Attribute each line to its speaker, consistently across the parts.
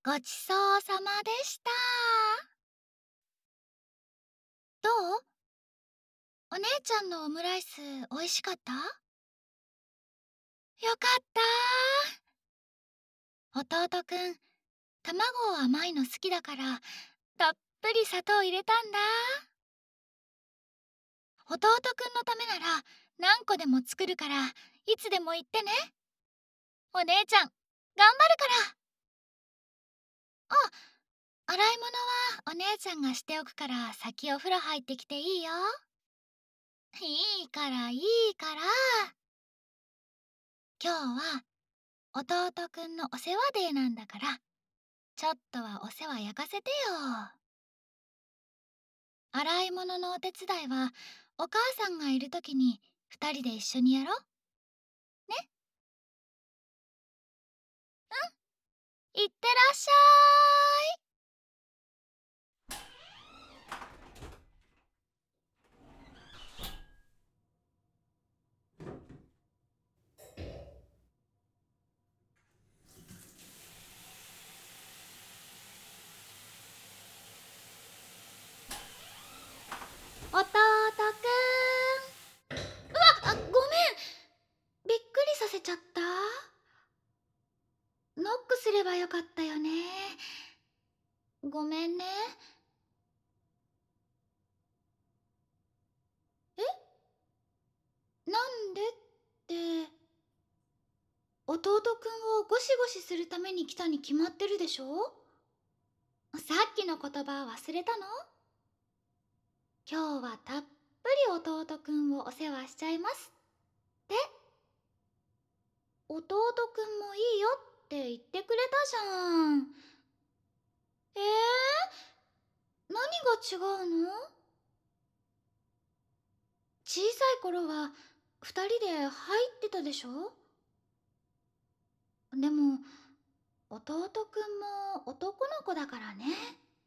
Speaker 1: ごちそうさまでした。どう？お姉ちゃんのオムライス美味しかった？よかった。弟くん、卵甘いの好きだから、たっぷり砂糖入れたんだ。弟くんのためなら何個でも作るから、いつでも言ってね。お姉ちゃん、頑張るから。あ、洗い物はお姉ちゃんがしておくから先お風呂入ってきていいよ。いいからいいから。今日は弟くんのお世話デーなんだから、ちょっとはお世話焼かせてよ。洗い物のお手伝いはお母さんがいるときに2人で一緒にやろうね。いってらっしゃい。弟くん。ごめん。びっくりさせちゃった。ノックすればよかったよね。ごめんね。なんでって、弟くんをゴシゴシするために来たに決まってるでしょ。さっきの言葉忘れたの？今日はたっぷり弟くんをお世話しちゃいますって。弟くんもいいよって言ってくれたじゃん。何が違うの？小さい頃は二人で入ってたでしょ。でも弟くんも男の子だからね。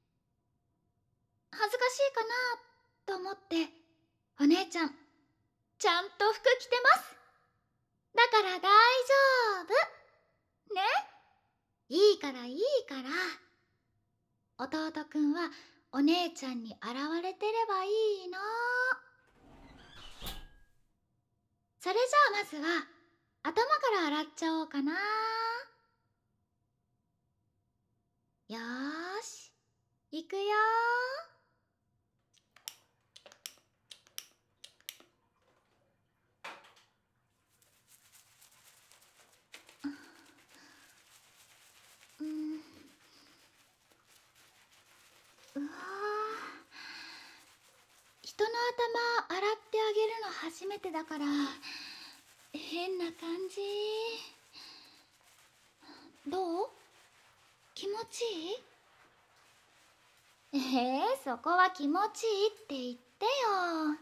Speaker 1: 恥ずかしいかなと思って、お姉ちゃんちゃんと服着てます。だから大丈夫ね。いいからいいから。弟くんはお姉ちゃんに洗われてればいいの。それじゃあまずは頭から洗っちゃおうかな。よーし、いくよー。うわー、人の頭洗ってあげるの初めてだから変な感じ。どう？気持ちいい？そこは気持ちいいって言ってよ。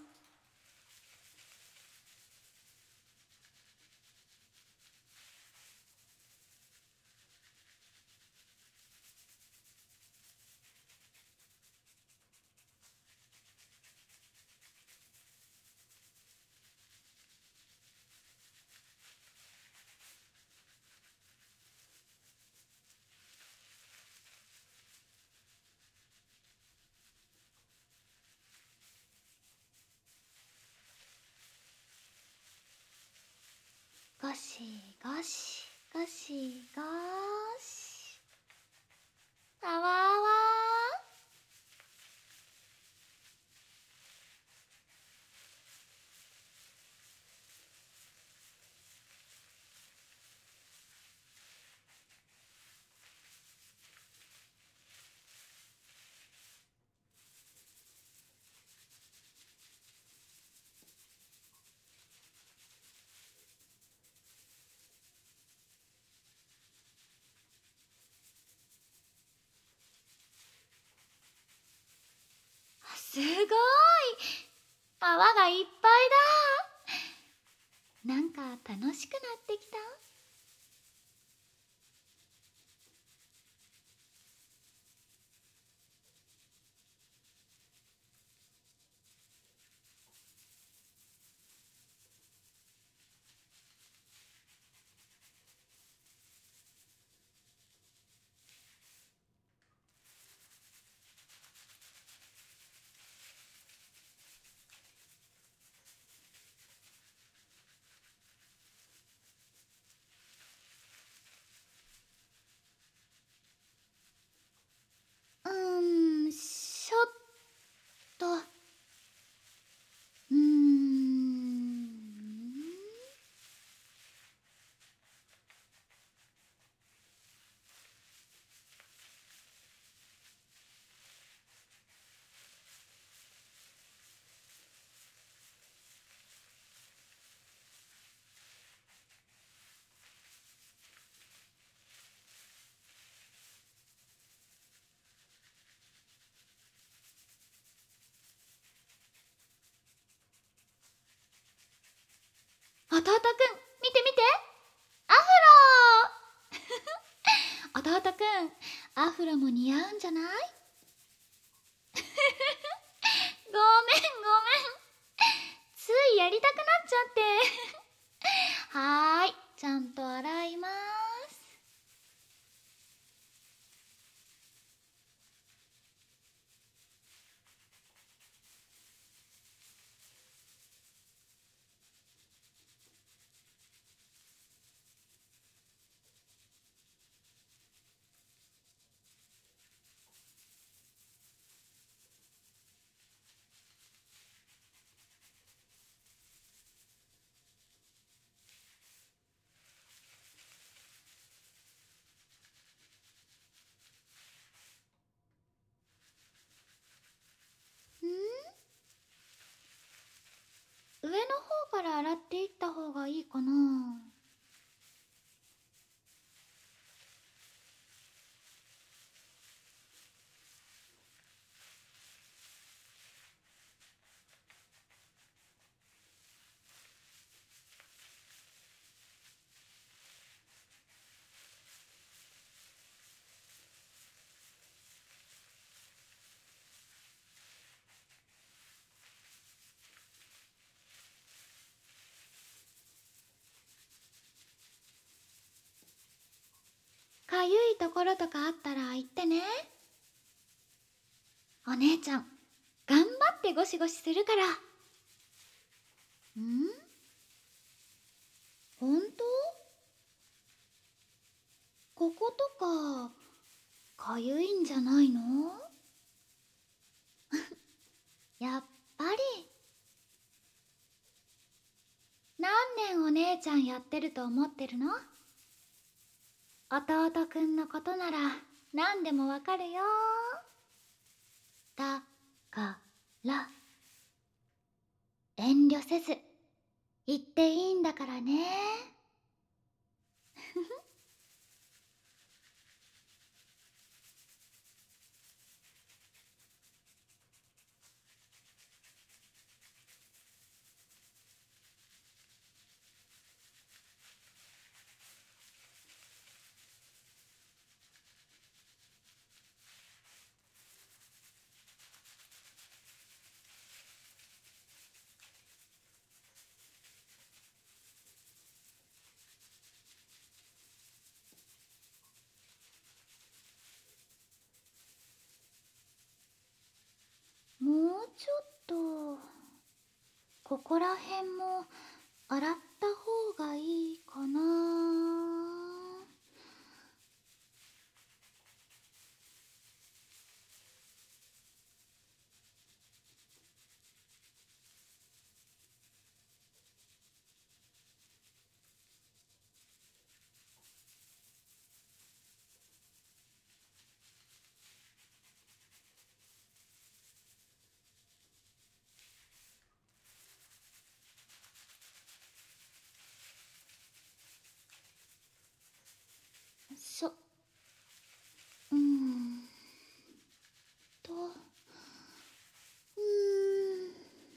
Speaker 1: ゴシゴシゴシゴシ。あわあわ。すごい、泡がいっぱいだ。なんか楽しくなってきた。 やりたくなっちゃってはーい、ちゃんと洗います。上の方から洗っていった方がいいかな。かゆいところとかあったら言ってね。お姉ちゃん頑張ってゴシゴシするから。本当？こことかかゆいんじゃないの？やっぱり。何年お姉ちゃんやってると思ってるの？弟くんのことなら何でもわかるよ。だから遠慮せず言っていいんだからね。もうちょっとここらへんも洗った方がいいかな。うーんとうーん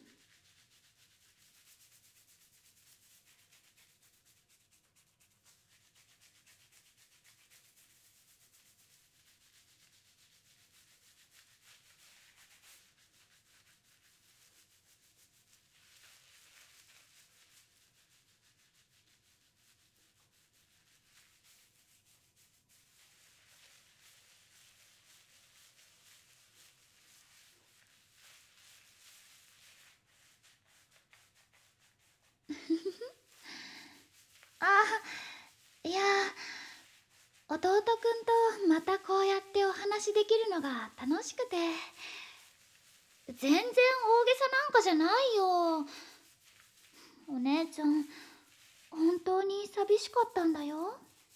Speaker 1: いや弟くんとまたこうやってお話できるのが楽しくて。全然大げさなんかじゃないよ。お姉ちゃん本当に寂しかったんだよ。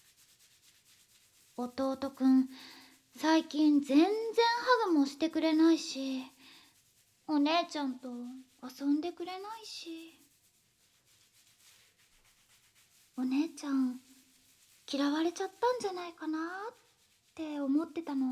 Speaker 1: 弟くん最近全然ハグもしてくれないし、お姉ちゃんと遊んでくれないし。お姉ちゃん嫌われちゃったんじゃないかなって思ってたの。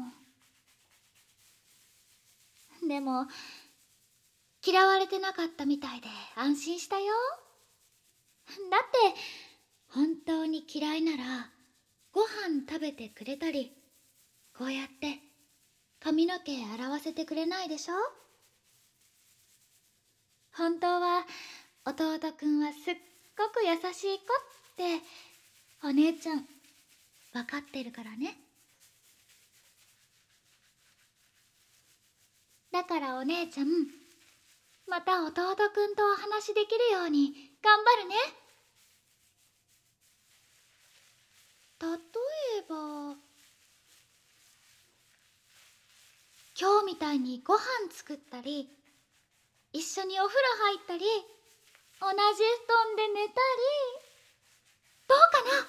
Speaker 1: でも嫌われてなかったみたいで安心したよ。だって本当に嫌いならご飯食べてくれたり、こうやって髪の毛洗わせてくれないでしょ。本当は弟弟くんはすっごく優しい子ってお姉ちゃん分かってるからね。だからお姉ちゃん、また弟くんとお話できるように頑張るね。例えば今日みたいにご飯作ったり、一緒にお風呂入ったり、同じ布団で寝たり、どうかな？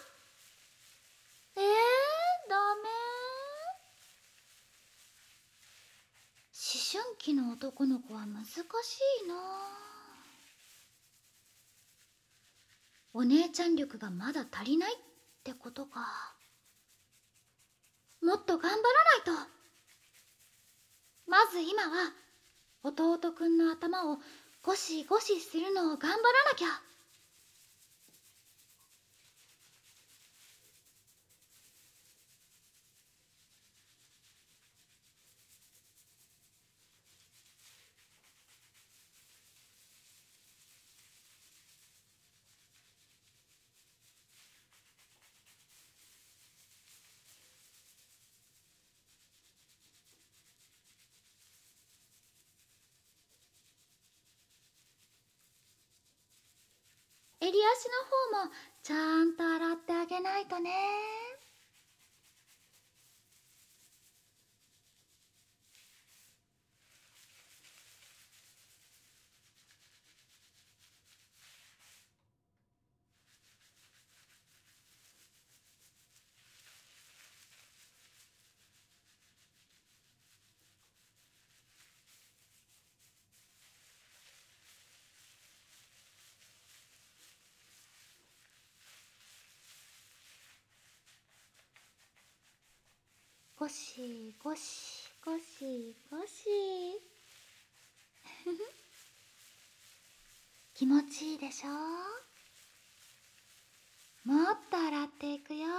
Speaker 1: ダメ？思春期の男の子は難しいな。お姉ちゃん力がまだ足りないってことか。もっと頑張らないと。まず今は弟くんの頭をゴシゴシするのを頑張らなきゃ。襟足の方もちゃんと洗ってあげないとね。ゴシゴシゴシゴシ気持ちいいでしょ？もっと洗っていくよ。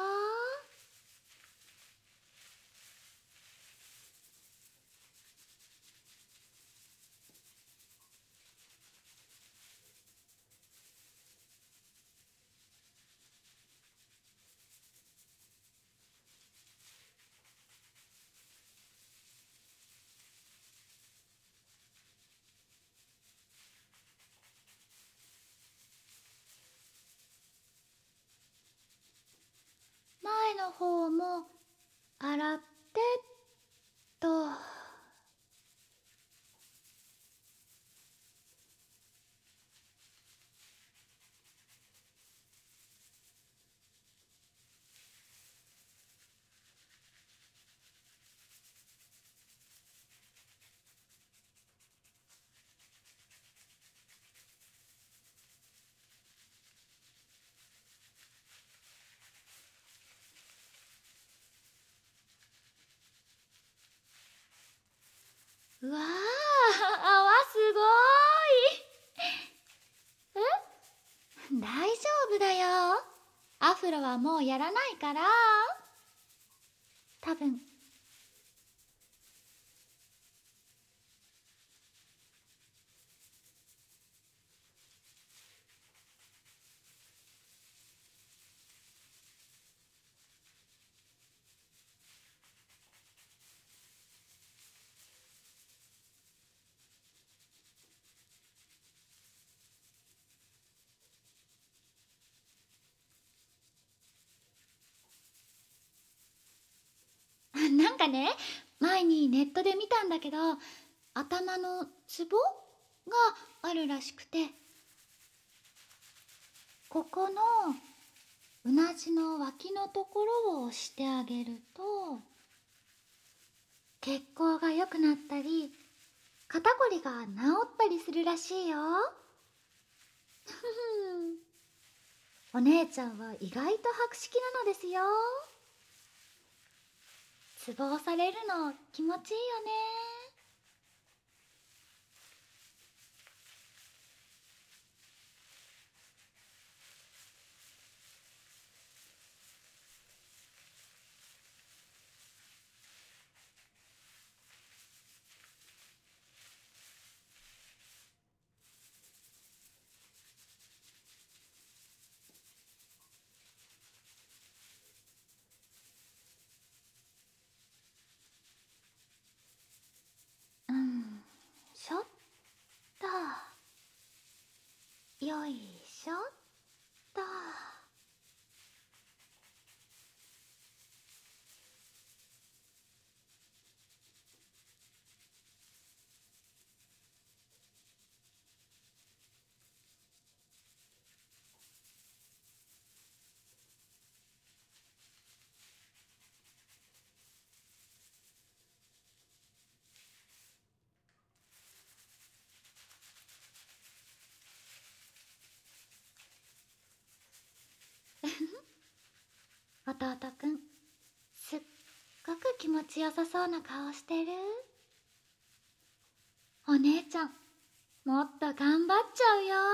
Speaker 1: 前の方も洗ってと。うわー、泡すごーい。大丈夫だよ。アフロはもうやらないから。多分。なんかね、前にネットで見たんだけど、頭のツボがあるらしくて、ここのうなじの脇のところを押してあげると血行が良くなったり肩こりが治ったりするらしいよ。お姉ちゃんは意外と博識なのですよ。ツボ押されるの気持ちいいよね。 よいしょっと。弟くん、すっごく気持ちよさそうな顔してる。お姉ちゃん、もっと頑張っちゃうよ。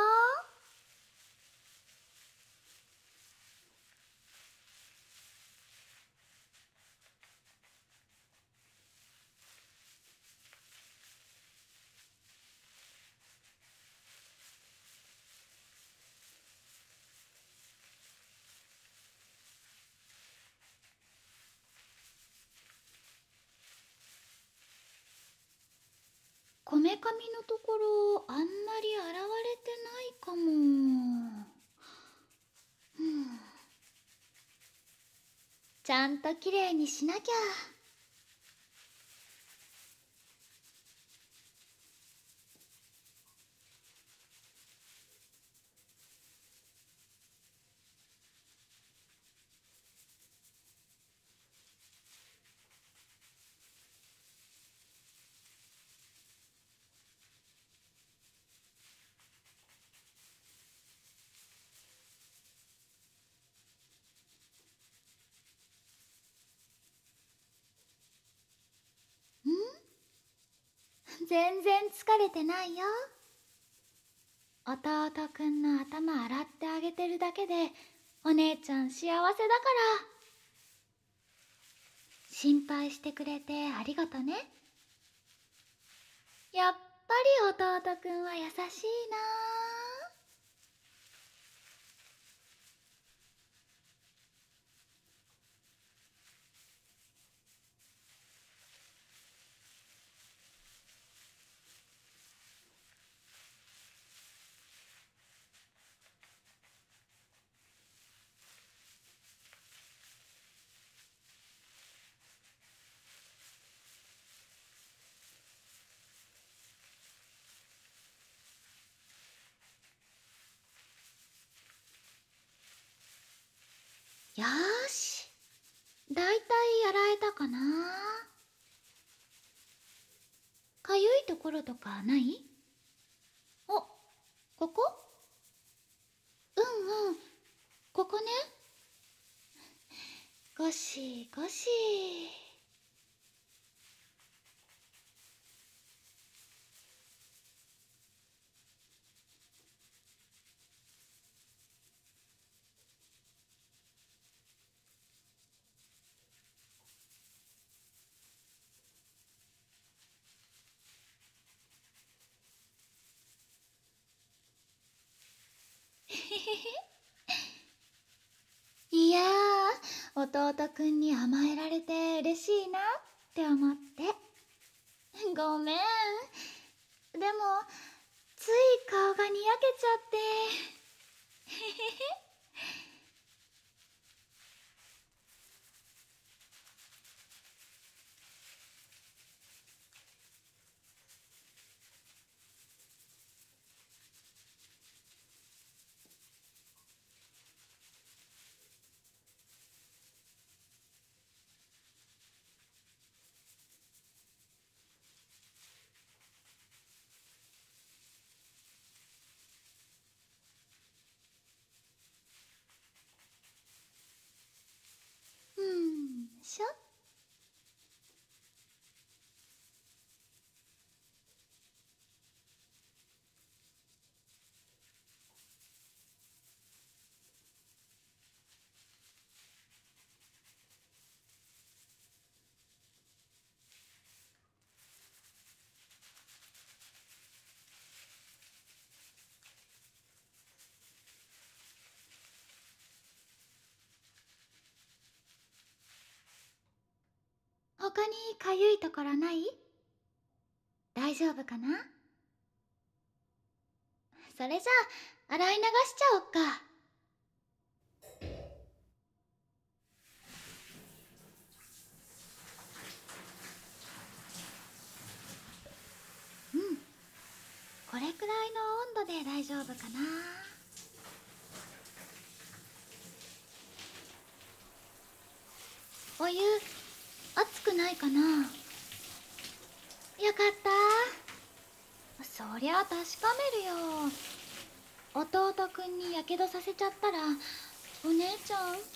Speaker 1: こめかみのところあんまり洗われてないかも。ちゃんときれいにしなきゃ。全然疲れてないよ。弟くんの頭洗ってあげてるだけでお姉ちゃん幸せだから。心配してくれてありがとね。やっぱり弟くんは優しいな。よーし、だいたい洗えたかな。かゆいところとかない？お、ここ？うんうん、ここね。ゴシゴシ。いやー、弟くんに甘えられて嬉しいなって思って。ごめん。でも、つい顔がにやけちゃって。しょ。他にかゆいところない？大丈夫かな？ それじゃあ洗い流しちゃおっか。うん、これくらいの温度で大丈夫かな。お湯熱くないかな。よかった。そりゃ確かめるよ。弟くんにやけどさせちゃったらお姉ちゃんく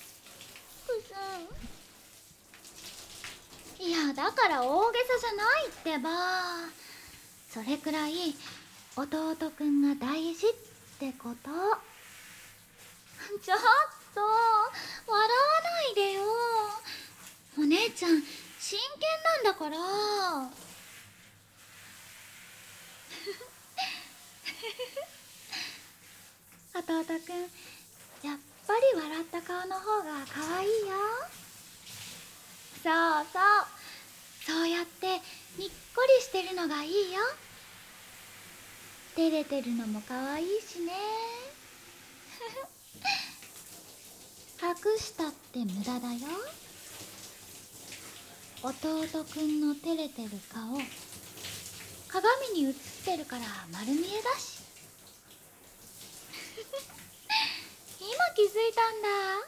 Speaker 1: すん。いやだから大げさじゃないってば。それくらい弟くんが大事ってこと。ちょっと笑わないでよ。お姉ちゃん真剣なんだから。弟くんやっぱり笑った顔の方が可愛いよ。そうそう、そうやってにっこりしてるのがいいよ。照れてるのも可愛いしね。隠したって無駄だよ。弟くんの照れてる顔鏡に映ってるから丸見えだし。今気づいたんだ。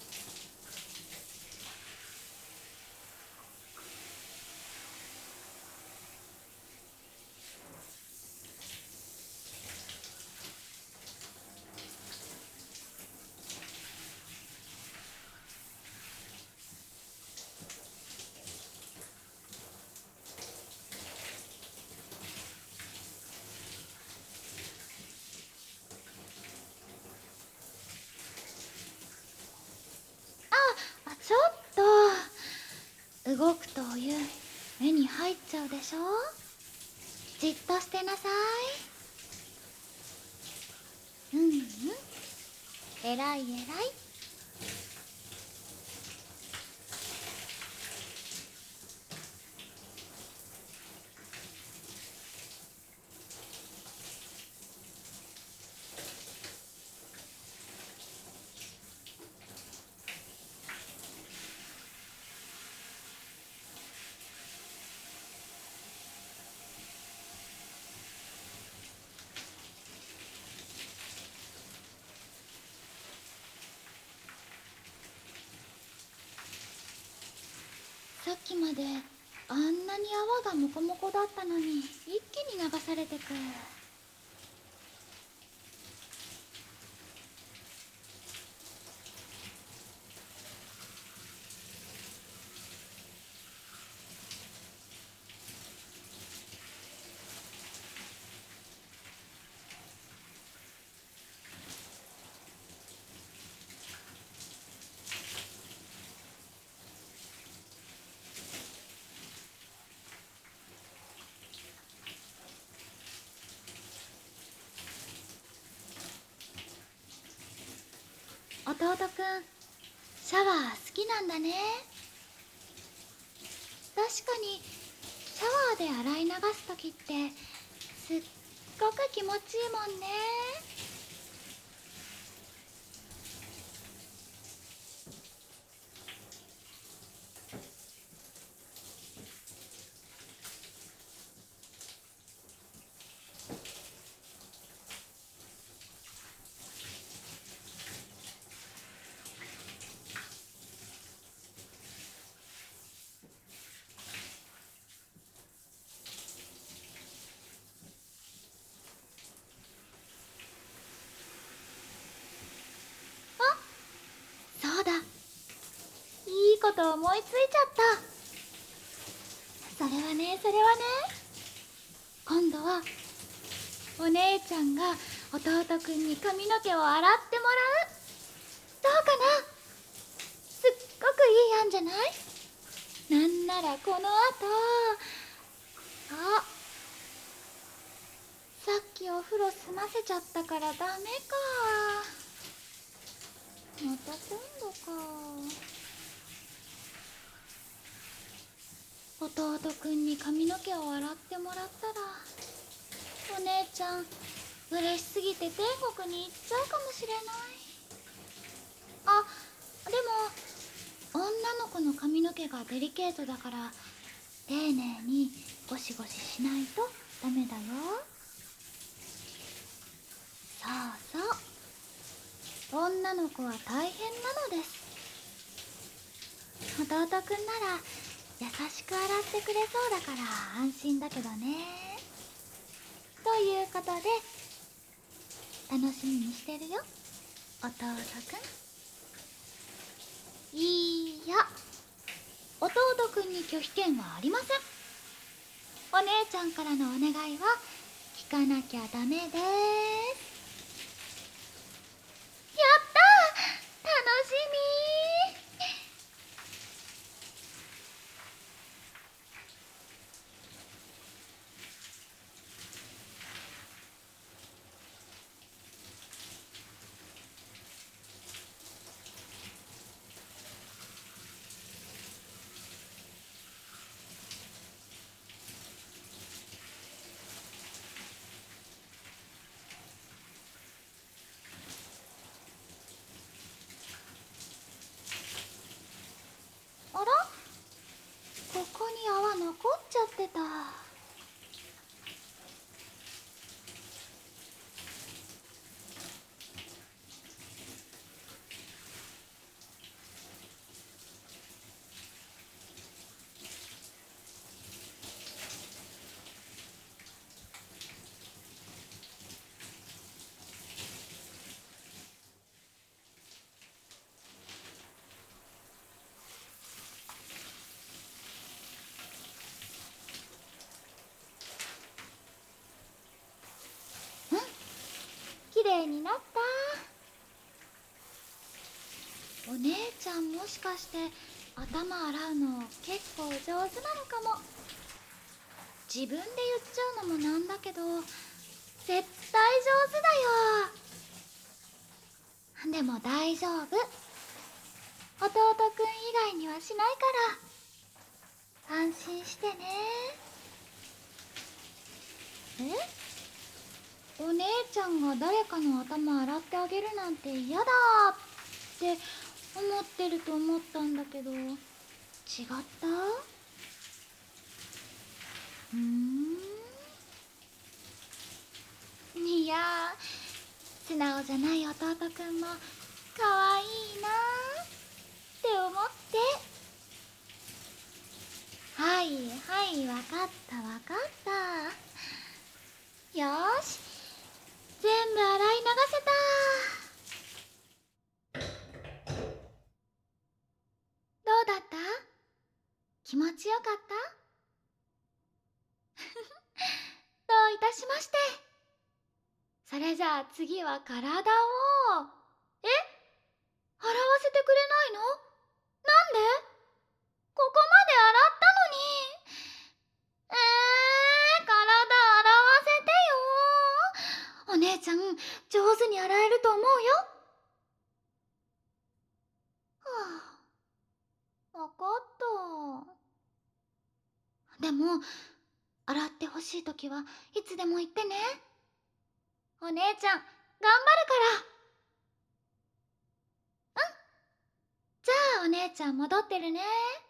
Speaker 1: ちょっと動くとお湯目に入っちゃうでしょ。じっとしてなさい。うんうん、えらいえらい。さっきまであんなに泡がモコモコだったのに一気に流されてく。弟くんシャワー好きなんだね。確かにシャワーで洗い流す時ってすっごく気持ちいいもんね。そうだ、いいこと思いついちゃった。それはね今度はお姉ちゃんが弟くんに髪の毛を洗ってもらう。どうかな。すっごくいい案じゃない。なんならこの後、あ、さっきお風呂済ませちゃったからダメか。また今度か。弟くんに髪の毛を洗ってもらったらお姉ちゃん嬉しすぎて天国に行っちゃうかもしれない。あ、でも女の子の髪の毛がデリケートだから丁寧にゴシゴシしないとダメだよ。そうそう、女の子は大変なのです。弟くんなら優しく洗ってくれそうだから安心だけどね。ということで楽しみにしてるよ、弟くん。いいや、弟くんに拒否権はありません。お姉ちゃんからのお願いは聞かなきゃダメです。やったー、楽しみー。あら、ここに泡残っちゃってた。うん、きれいになった。お姉ちゃんもしかして頭洗うの結構上手なのかも。自分で言っちゃうのもなんだけど絶対上手だよ。でも大丈夫、弟くん以外にはしないから安心してね。お姉ちゃんが誰かの頭洗ってあげるなんて嫌だって思ってると思ったんだけど、違った？いやー、素直じゃない弟くんもかわいいなーって思って。はいはい、わかったわかった。よーし、全部洗い流せた。どうだった？気持ちよかった？どういたしまして。それじゃあ次は体を、洗わせてくれないの？なんで？ここまで洗ったのに。体洗わせてよ。お姉ちゃん上手に洗えると思うよ。はあ、わかった。でも洗ってほしいときはいつでも言ってね。お姉ちゃん頑張るから。じゃあお姉ちゃん戻ってるね。